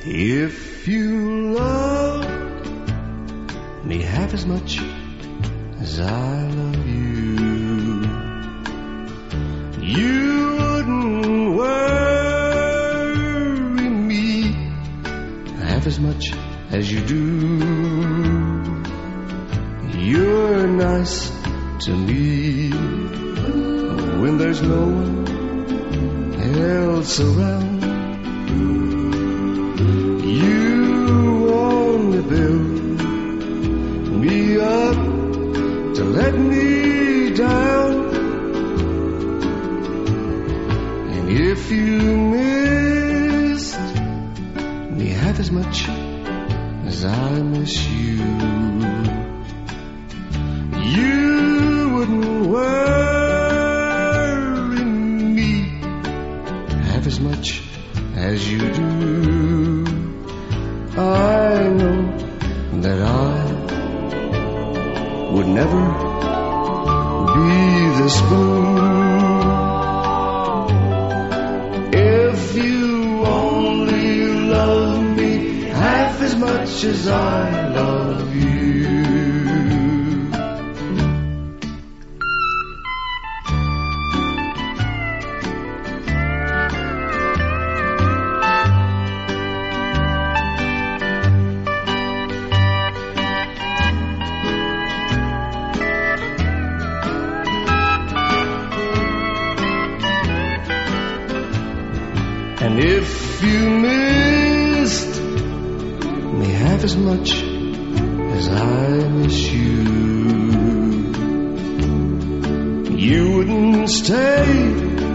If you love me half as much as I love you, you wouldn't worry me half as much as you do. You're nice to me when there's no one else around. You only build me up to let me down. And if you missed me half as much as I miss you, you wouldn't worry me half as much as you do. I know that I would never be this blue if you only love me half as much as I love you. And if you missed me half as much as I miss you, you wouldn't stay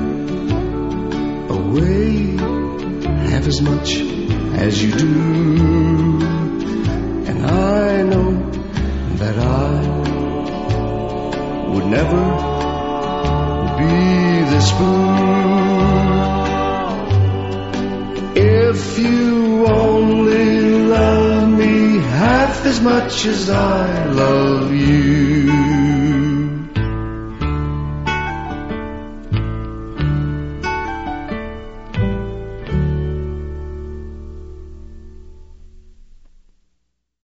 away half as much as you do. And I know that I would never be this blue if you only love me half as much as I love you.